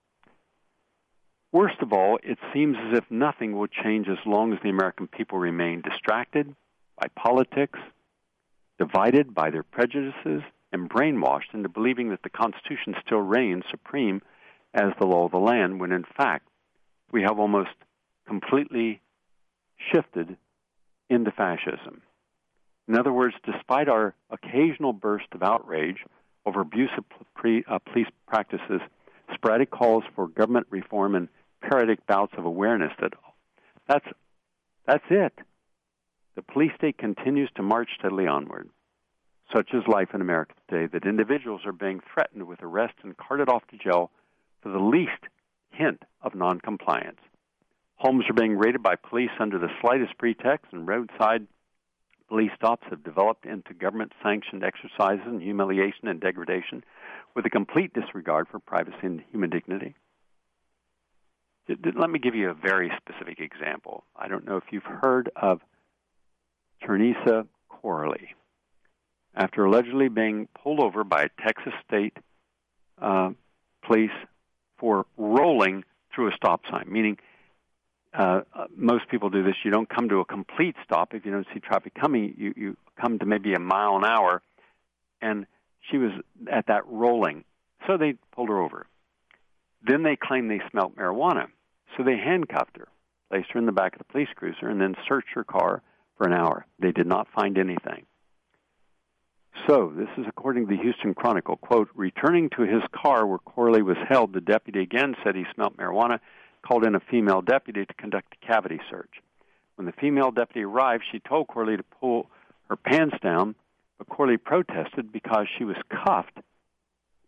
Worst of all, it seems as if nothing will change as long as the American people remain distracted by politics, divided by their prejudices, and brainwashed into believing that the Constitution still reigns supreme as the law of the land, when in fact we have almost completely shifted into fascism. In other words, despite our occasional burst of outrage over abusive pre, uh, police practices, sporadic calls for government reform, and periodic bouts of awareness that that's that's it. The police state continues to march steadily onward. Such is life in America today, that individuals are being threatened with arrest and carted off to jail for the least hint of noncompliance. Homes are being raided by police under the slightest pretext, and roadside police stops have developed into government-sanctioned exercises in humiliation and degradation with a complete disregard for privacy and human dignity. Let me give you a very specific example. I don't know if you've heard of Ternesa Corley. After allegedly being pulled over by Texas State uh, police for rolling through a stop sign, meaning uh, most people do this. You don't come to a complete stop if you don't see traffic coming. You, you come to maybe a mile an hour, and she was at that rolling. So they pulled her over. Then they claimed they smelled marijuana. So they handcuffed her, placed her in the back of the police cruiser, and then searched her car for an hour. They did not find anything. So this is according to the Houston Chronicle. Quote, returning to his car where Corley was held, the deputy again said he smelled marijuana, called in a female deputy to conduct a cavity search. When the female deputy arrived, she told Corley to pull her pants down, but Corley protested because she was cuffed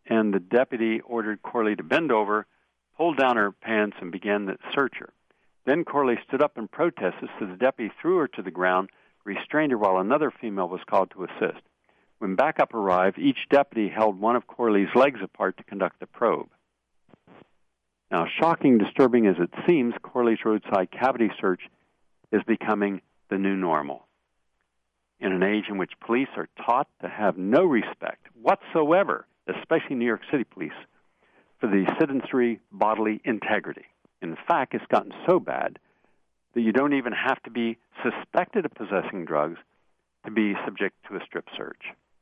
and the deputy ordered Corley to bend over, pulled down her pants, and began to search her. Then Corley stood up and protested, so the deputy threw her to the ground, restrained her while another female was called to assist. When backup arrived, each deputy held one of Corley's legs apart to conduct the probe. Now, shocking, disturbing as it seems, Corley's roadside cavity search is becoming the new normal. In an age in which police are taught to have no respect whatsoever, especially New York City police, for the citizenry bodily integrity. In fact, it's gotten so bad that you don't even have to be suspected of possessing drugs to be subject to a strip search.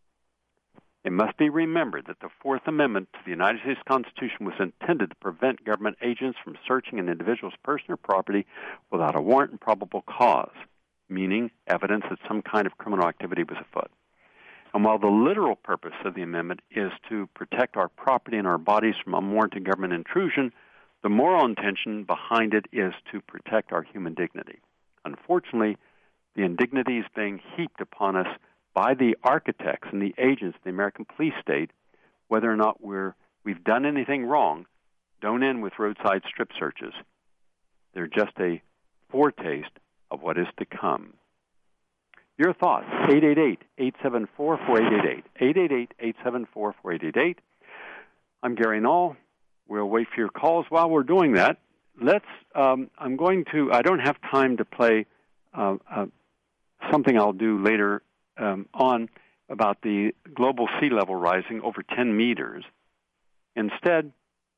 It must be remembered that the Fourth Amendment to the United States Constitution was intended to prevent government agents from searching an individual's person or property without a warrant and probable cause, meaning evidence that some kind of criminal activity was afoot. And while the literal purpose of the amendment is to protect our property and our bodies from unwarranted government intrusion, the moral intention behind it is to protect our human dignity. Unfortunately, the indignity is being heaped upon us by the architects and the agents of the American police state. Whether or not we're, we've done anything wrong, don't end with roadside strip searches. They're just a foretaste of what is to come. Your thoughts, eight eight eight, eight seven four, four eight eight eight, eight eight eight, eight seven four, four eight eight eight. I'm Gary Null. We'll wait for your calls. While we're doing that, let's, um, I'm going to, I don't have time to play uh, uh, something I'll do later um, on about the global sea level rising over ten meters. Instead,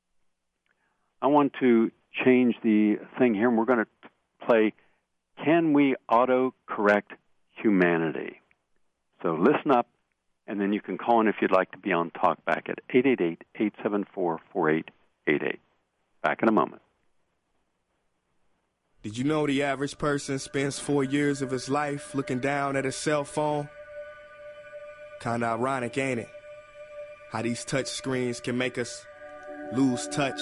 I want to change the thing here, and we're going to play Can We Auto-Correct Humanity? So listen up, and then you can call in if you'd like to be on Talkback at eight eight eight, eight seven four, four eight eight eight. Back in a moment.
Did you know the average person spends four years of his life looking down at his cell phone? Kinda ironic, ain't it? How these touch screens can make us lose touch.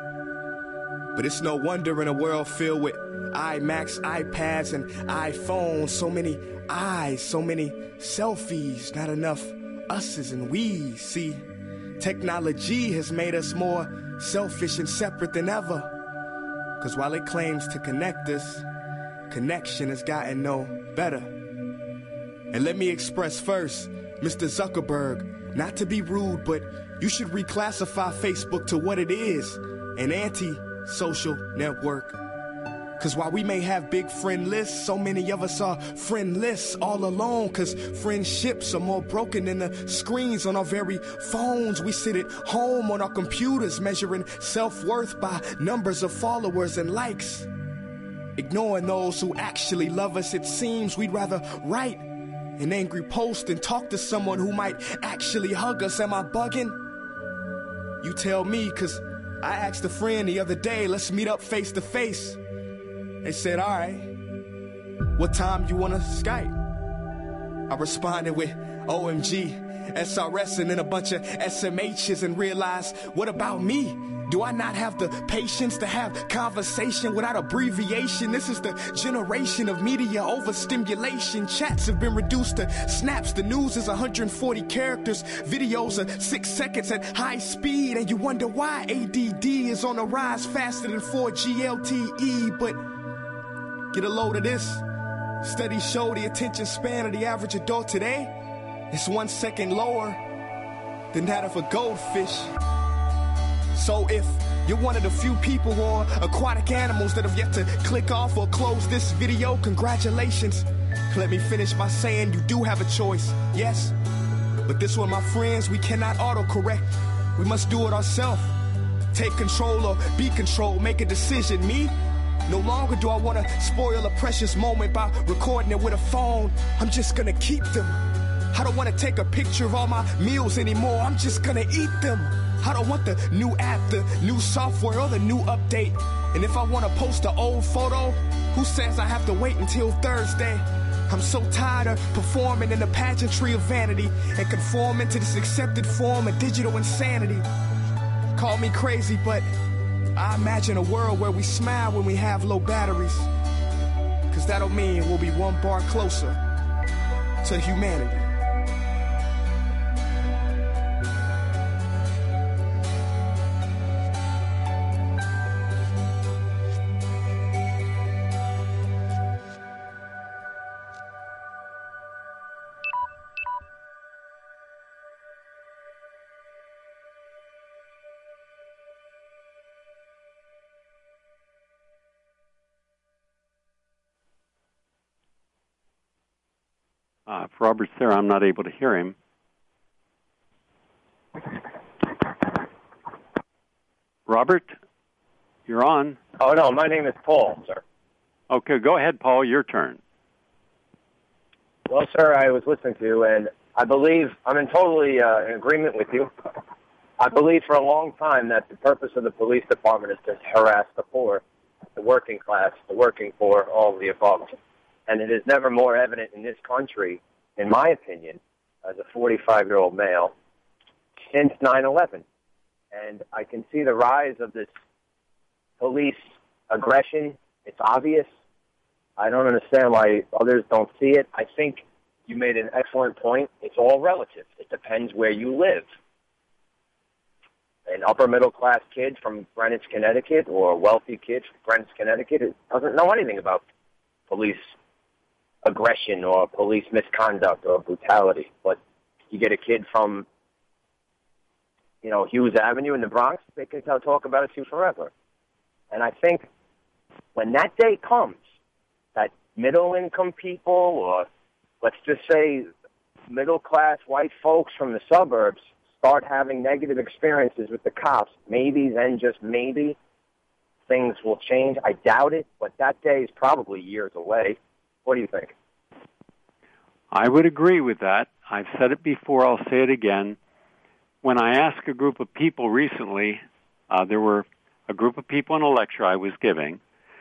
But it's no wonder in a world filled with iMacs, iPads, and iPhones, so many eyes, so many selfies, not enough us's and we's. See, technology has made us more selfish and separate than ever. Cause while it claims to connect us, connection has gotten no better. And let me express first, Mister Zuckerberg, not to be rude, but you should reclassify Facebook to what it is, an anti-social network. Cause while we may have big friend lists, so many of us are friendless all alone. Cause friendships are more broken than the screens on our very phones. We sit at home on our computers measuring self-worth by numbers of followers and likes. Ignoring those who actually love us, it seems we'd rather write an angry post than talk to someone who might actually hug us. Am I bugging? You tell me, cause I asked a friend the other day, let's meet up face to face. They said, all right, what time you want to Skype? I responded with O M G, S R S, and then a bunch of S M H's and realized, what about me? Do I not have the patience to have conversation without abbreviation? This is the generation of media overstimulation. Chats have been reduced to snaps. The news is one hundred forty characters. Videos are six seconds at high speed. And you wonder why A D D is on the rise faster than four G L T E. But get a load of this. Studies show the attention span of the average adult today is one second lower than that of a goldfish. So if you're one of the few people or aquatic animals that have yet to click off or close this video, congratulations. Let me finish by saying you do have a choice, yes. But this one, my friends, we cannot autocorrect. We must do it ourselves. Take control or be controlled, make a decision. Me? No longer do I want to spoil a precious moment by recording it with a phone. I'm just gonna keep them. I don't want to take a picture of all my meals anymore. I'm just gonna eat them. I don't want the new app, the new software, or the new update. And if I want to post an old photo, who says I have to wait until Thursday? I'm so tired of performing in the pageantry of vanity and conforming to this accepted form of digital insanity. Call me crazy, but I imagine a world where we smile when we have low batteries. Cause that'll mean we'll be one bar closer to humanity.
Uh, if Robert's there, I'm not able to hear him. Robert, you're on.
Oh, no, my name is Paul, sir.
Okay, go ahead, Paul. Your turn.
Well, sir, I was listening to you, and I believe I'm in totally uh, in agreement with you. I believe for a long time that the purpose of the police department is to harass the poor, the working class, the working poor, all of the above. And it is never more evident in this country, in my opinion, as a forty-five-year-old male, since nine eleven. And I can see the rise of this police aggression. It's obvious. I don't understand why others don't see it. I think you made an excellent point. It's all relative. It depends where you live. An upper-middle-class kid from Greenwich, Connecticut, or a wealthy kid from Greenwich, Connecticut doesn't know anything about police aggression or police misconduct or brutality. But you get a kid from, you know, Hughes Avenue in the Bronx, they can talk about it too forever. And I think when that day comes, that middle-income people, or let's just say middle-class white folks from the suburbs, start having negative experiences with the cops, maybe then just maybe things will change. I doubt it, but that day is probably years away. What do you think?
I would agree with that. I've said it before. I'll say it again. When I asked a group of people recently, uh, there were a group of people in a lecture I was giving,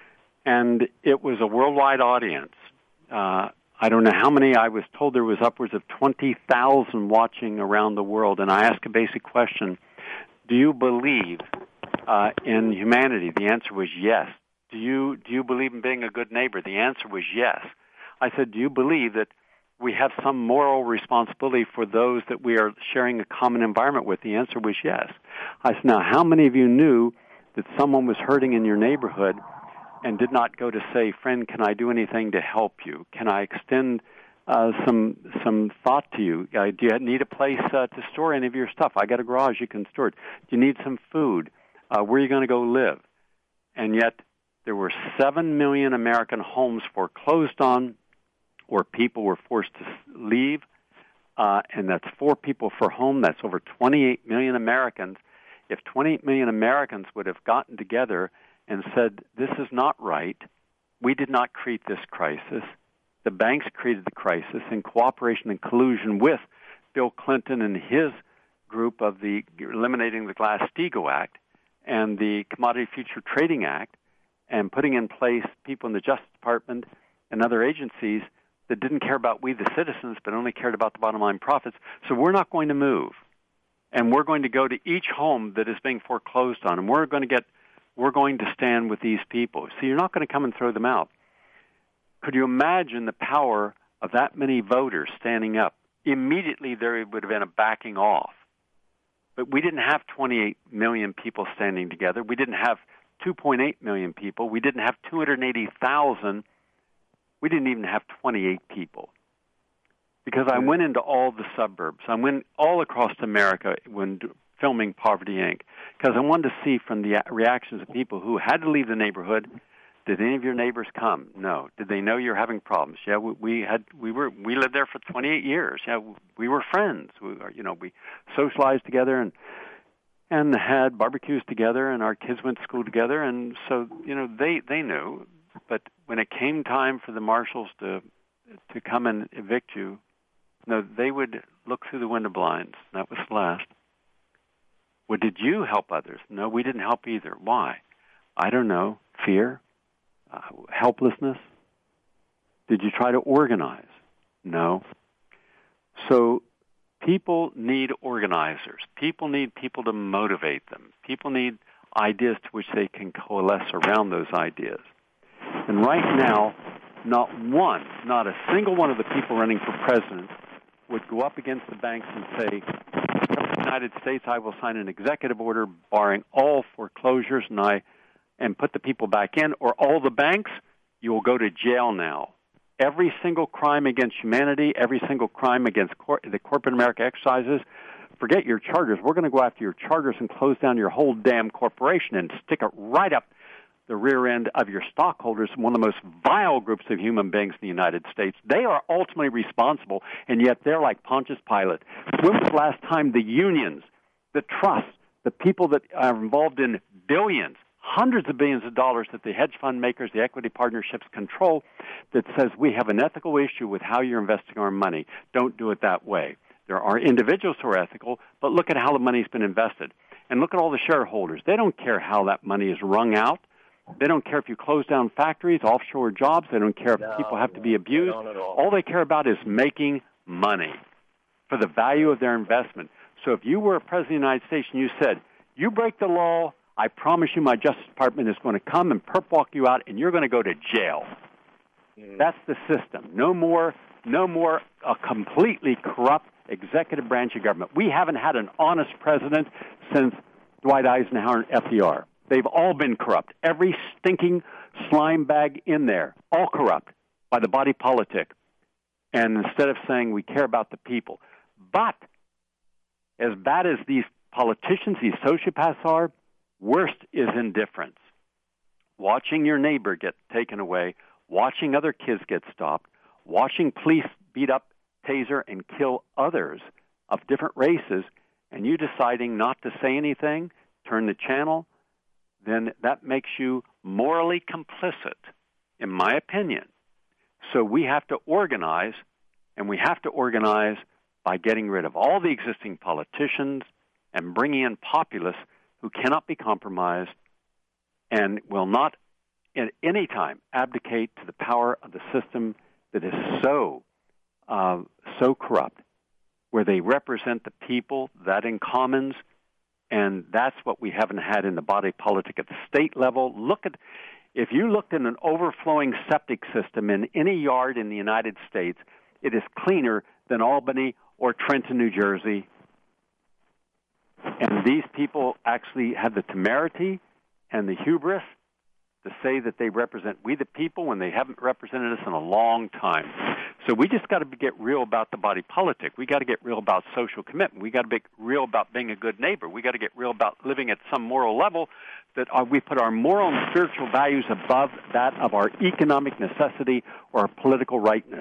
and it was a worldwide audience. Uh, I don't know how many. I was told there was upwards of twenty thousand watching around the world, and I asked a basic question. Do you believe uh, in humanity? The answer was yes. Do you, do you believe in being a good neighbor? The answer was yes. I said, do you believe that we have some moral responsibility for those that we are sharing a common environment with? The answer was yes. I said, now, how many of you knew that someone was hurting in your neighborhood and did not go to say, friend, can I do anything to help you? Can I extend uh, some some thought to you? Uh, do you need a place uh, to store any of your stuff? I got a garage, you can store it. Do you need some food? Uh, where are you going to go live? And yet there were seven million American homes foreclosed on, or people were forced to leave, uh, and that's four people per home. That's over twenty-eight million Americans. If twenty-eight million Americans would have gotten together and said, this is not right, we did not create this crisis, the banks created the crisis in cooperation and collusion with Bill Clinton and his group of the eliminating the Glass-Steagall Act and the Commodity Future Trading Act, and putting in place people in the Justice Department and other agencies that didn't care about we the citizens, but only cared about the bottom line profits. So we're not going to move. And we're going to go to each home that is being foreclosed on, and we're going to get, we're going to stand with these people. So you're not going to come and throw them out. Could you imagine the power of that many voters standing up? Immediately there would have been a backing off. But we didn't have twenty-eight million people standing together. We didn't have two point eight million people. We didn't have two hundred eighty thousand. We didn't even have twenty-eight people. Because I went into all the suburbs. I went all across America when filming Poverty Incorporated. Because I wanted to see from the reactions of people who had to leave the neighborhood. Did any of your neighbors come? No. Did they know you're having problems? Yeah, we, we had. We were. We lived there for twenty-eight years. Yeah, we were friends. We, you know, we socialized together and and had barbecues together, and our kids went to school together. And so, you know, they they knew. But when it came time for the marshals to to come and evict you, no, they would look through the window blinds. That was the last. Well, did you help others? No, we didn't help either. Why? I don't know. Fear? Uh, helplessness? Did you try to organize? No. So people need organizers. People need people to motivate them. People need ideas to which they can coalesce around those ideas. And right now, not one, not a single one of the people running for president would go up against the banks and say, in the United States, I will sign an executive order barring all foreclosures and I and put the people back in, or all the banks, you will go to jail now. Every single crime against humanity, every single crime against cor- the corporate America exercises, forget your charters. We're going to go after your charters and close down your whole damn corporation and stick it right up the rear end of your stockholders, one of the most vile groups of human beings in the United States. They are ultimately responsible, and yet they're like Pontius Pilate. When was the last time the unions, the trusts, the people that are involved in billions, hundreds of billions of dollars that the hedge fund makers, the equity partnerships control, that says we have an ethical issue with how you're investing our money. Don't do it that way. There are individuals who are ethical, but look at how the money's been invested. And look at all the shareholders. They don't care how that money is wrung out. They don't care if you close down factories, offshore jobs. They don't care if
No,
people have to be
no,
abused.
they don't at all.
All they care about is making money for the value of their investment. So if you were a president of the United States and you said, you break the law, I promise you my Justice Department is going to come and perp walk you out and you're going to go to jail. Mm. That's the system. No more, no more a completely corrupt executive branch of government. We haven't had an honest president since Dwight Eisenhower and F D R. They've all been corrupt. Every stinking slime bag in there, all corrupt by the body politic. And instead of saying we care about the people. But as bad as these politicians, these sociopaths are, worst is indifference. Watching your neighbor get taken away, watching other kids get stopped, watching police beat up, taser, and kill others of different races, and you deciding not to say anything, turn the channel, then that makes you morally complicit, in my opinion. So we have to organize, and we have to organize by getting rid of all the existing politicians and bringing in populists who cannot be compromised and will not at any time abdicate to the power of the system that is so, uh, so corrupt, where they represent the people, that in commons, and that's what we haven't had in the body politic at the state level. Look at, if you looked at an overflowing septic system in any yard in the United States, it is cleaner than Albany or Trenton, New Jersey. And these people actually have the temerity and the hubris to say that they represent we the people when they haven't represented us in a long time. So we just got to get real about the body politic. We got to get real about social commitment. We got to be real about being a good neighbor. We got to get real about living at some moral level that are, we put our moral and spiritual values above that of our economic necessity or our political rightness.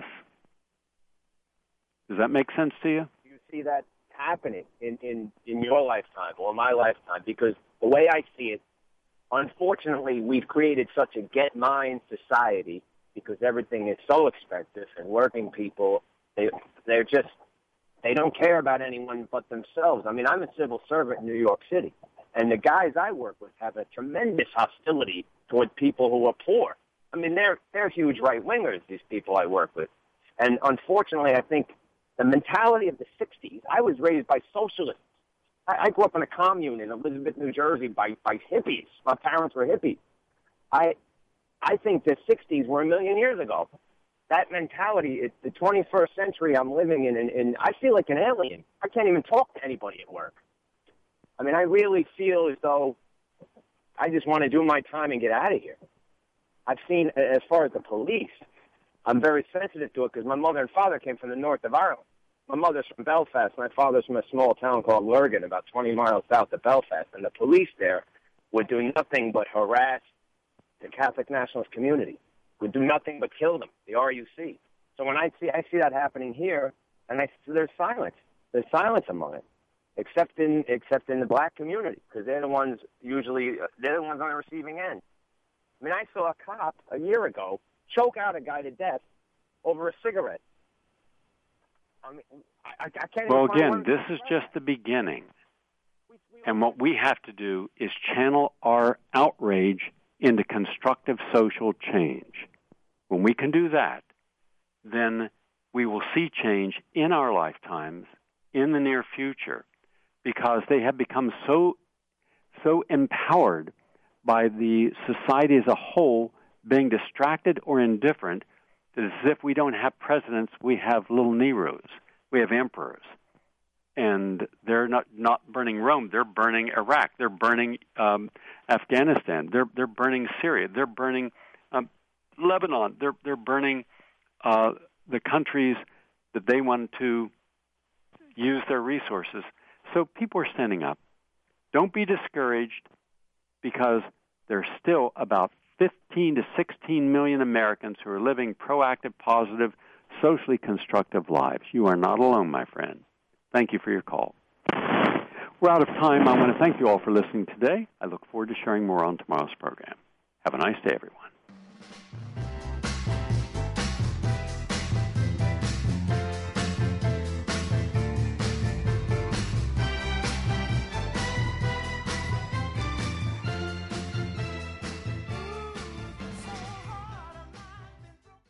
Does that make sense to you?
You see that happening in, in, in your lifetime or my lifetime, because the way I see it, unfortunately, we've created such a get mine society because everything is so expensive, and working people, they, they're just, they don't care about anyone but themselves. I mean, I'm a civil servant in New York City, and the guys I work with have a tremendous hostility toward people who are poor. I mean, they're, they're huge right-wingers, these people I work with. And unfortunately, I think the mentality of the sixties, I was raised by socialists. I, I grew up in a commune in Elizabeth, New Jersey by, by hippies. My parents were hippies. I I think the sixties were a million years ago. That mentality, it's the twenty-first century I'm living in, and, and I feel like an alien. I can't even talk to anybody at work. I mean, I really feel as though I just want to do my time and get out of here. I've seen, as far as the police, I'm very sensitive to it because my mother and father came from the north of Ireland. My mother's from Belfast. My father's from a small town called Lurgan, about twenty miles south of Belfast. And the police there would do nothing but harass the Catholic nationalist community, would do nothing but kill them, the R U C. So when I see I see that happening here, and I there's silence. There's silence among it, except in except in the black community, because they're the ones usually, they're the ones on the receiving end. I mean, I saw a cop a year ago choke out a guy to death over a cigarette. I mean, I, I can't
well,
even
again, this is just the beginning. And what we have to do is channel our outrage into constructive social change. When we can do that, then we will see change in our lifetimes in the near future, because they have become so so empowered by the society as a whole being distracted or indifferent that as if we don't have presidents, we have little Nerus, we have emperors. And they're not, not burning Rome, they're burning Iraq, they're burning um, Afghanistan, they're they're burning Syria, they're burning um, Lebanon, they're they're burning uh, the countries that they want to use their resources. So people are standing up. Don't be discouraged, because there's still about fifteen to sixteen million Americans who are living proactive, positive, socially constructive lives. You are not alone, my friend. Thank you for your call. We're out of time. I want to thank you all for listening today. I look forward to sharing more on tomorrow's program. Have a nice day, everyone.